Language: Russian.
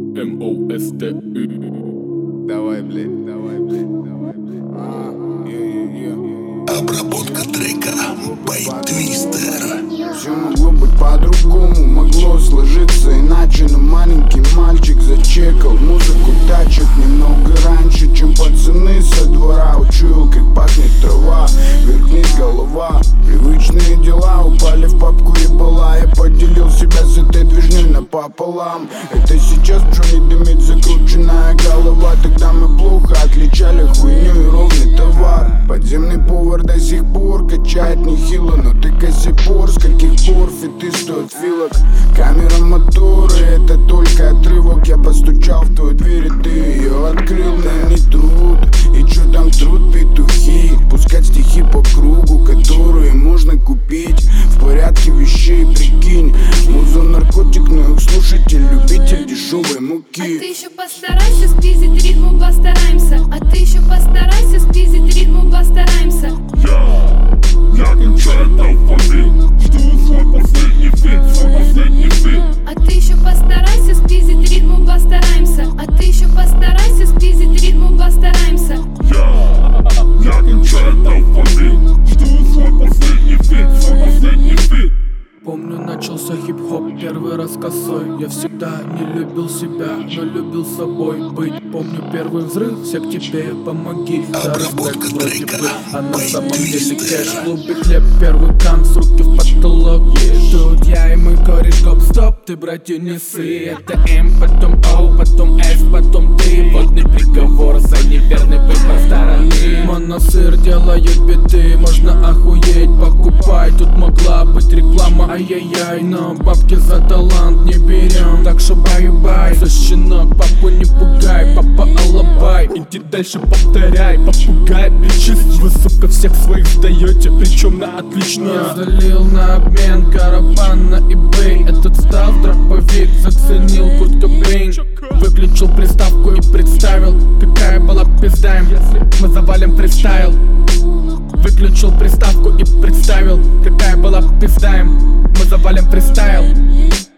МОСТУ. Давай, блядь, давай, блядь, давай, блядь. Обработка трека by Twister. Все могло быть по-другому, могло сложиться иначе. Но маленький мальчик зачекал музыку тачек немного раньше, чем пацаны со двора. Учуял, как пахнет трава, вверх-вниз голова. Привычные дела упали в папку ебала. Я поделил себя с этой движней напополам. Это сейчас Джонни дымит закрученная голова. Тогда мы плохо отличали хуйню и ровный товар. Подземный повар до сих пор качает нехило, но ты косипор. С каких пор фиты стоят вилок? Камера, моторы, это только отрывок. Я постучал в твою дверь, и ты ее открыл. Но не труд, и чё там труд петухи? Пускать стихи по кругу, которые можно купить. В порядке вещей, прикинь. Муза наркотик, но их слушатель любитель дешевой муки. А ты еще постарайся спиздить ритм, постараемся. А ты еще постарайся спиздить ритм, постараемся. Я кончаю алфавит, жду свой последний фит, А ты еще постарайся спиздить ритм, постараемся. А ты еще постарайся спиздить ритм, постараемся. Я кончаю алфавит, жду свой последний фит. Помню, начался хип-хоп первый раз косой. Я всегда не любил себя, но любил собой быть. Помню первый взрыв, все к тебе помоги. Обработка трека а на by самом деле Twister. кэш. В клубе хлеб, первый канц, руки в потолок. Тут я и мой кореш, гоп-стоп, ты, братья, не ссы. Это М, потом О, потом F, потом ты. Водный приговор за неверный выбор стороны. Моносыр делают биты, можно охуеть, покупай. Тут могла быть реклама, ай-яй-яй, но бабки за талант не берем. Так что бай-бай, за щенок, папу не пугай, папа алабай. Иди дальше повторяй, попугай, бичес. Вы, сука, всех своих сдаете, причем на отлично. Я залил на обмен караван на eBay. Этот стал дроповик, заценил Курт Кобейн. Выключил приставку и представил, какая была пизда им, мы завалим фристайл. Выключил приставку и представил, какая была пизда им, мы завалим фристайл.